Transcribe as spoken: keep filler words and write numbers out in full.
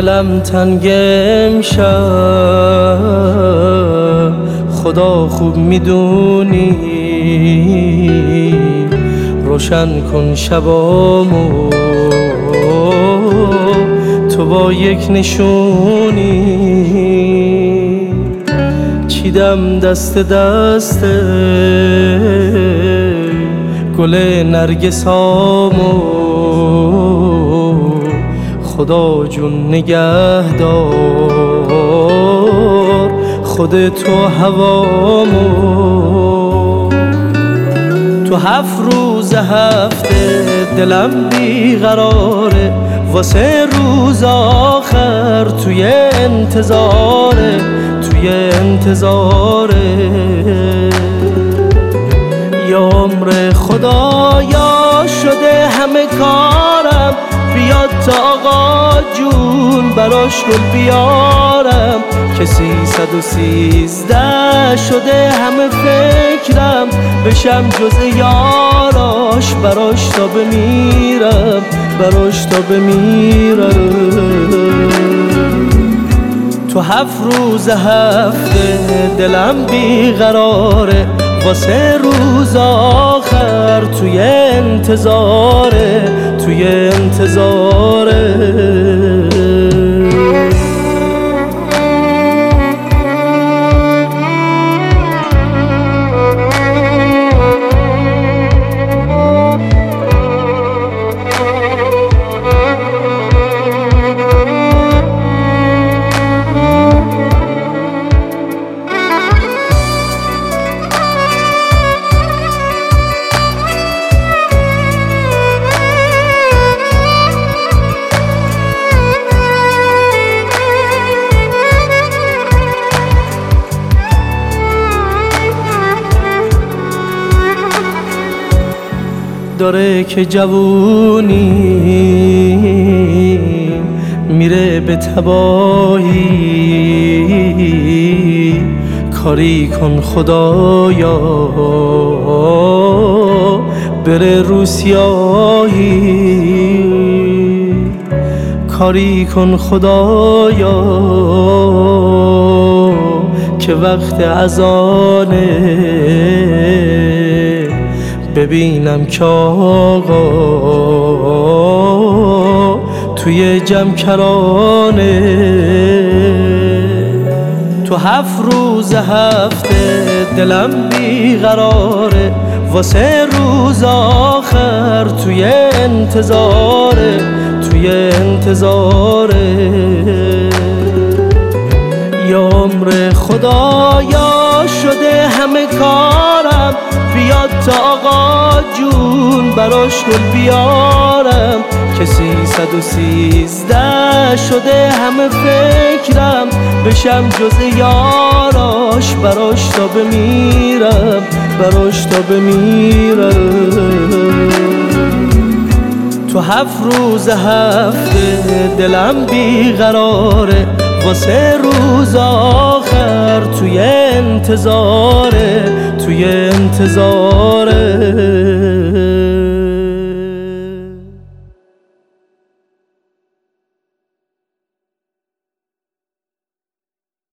دلم تنگ امشب، خدا خوب میدونی، روشن کن شبامو تو با یک نشونی. چیدم دست دست گل نرگسامو، خدا جون نگهدار خود تو هوامو. تو هفت روز هفته دلم بیقراره، واسه روز آخر توی انتظاره، توی انتظاره. یا عمر خدایا شده همه کارم، بیاد تا آقا جون براش گل بیارم، که سیصد و سیزده شده همه فکرم، بشم جز یاراش براش تا بمیرم، براش تا بمیرم. تو هفت روز هفته دلم بیقراره، واسه روز آخر توی انتظاره، توی انتظاره. داره که جوونی میره به تباهی، کاری کن خدایا بره رو سیاهی، کاری کن خدایا که وقت اذانه، ببینم که آقا توی جمکرانه. تو هفت روز هفته دلم بیقراره، واسه روز آخر توی انتظاره، توی انتظاره. یا عمر خدایا شده همه کارم، بیاد تا آقا جون براش گل بیارم، که سیصد و سیزده شده همه فکرم، بشم جز یاراش براش تا بمیرم، براش تا بمیرم. تو هفت روز هفته دلم بیقراره، واسه روز آخر توی انتظاره، توی انتظاره.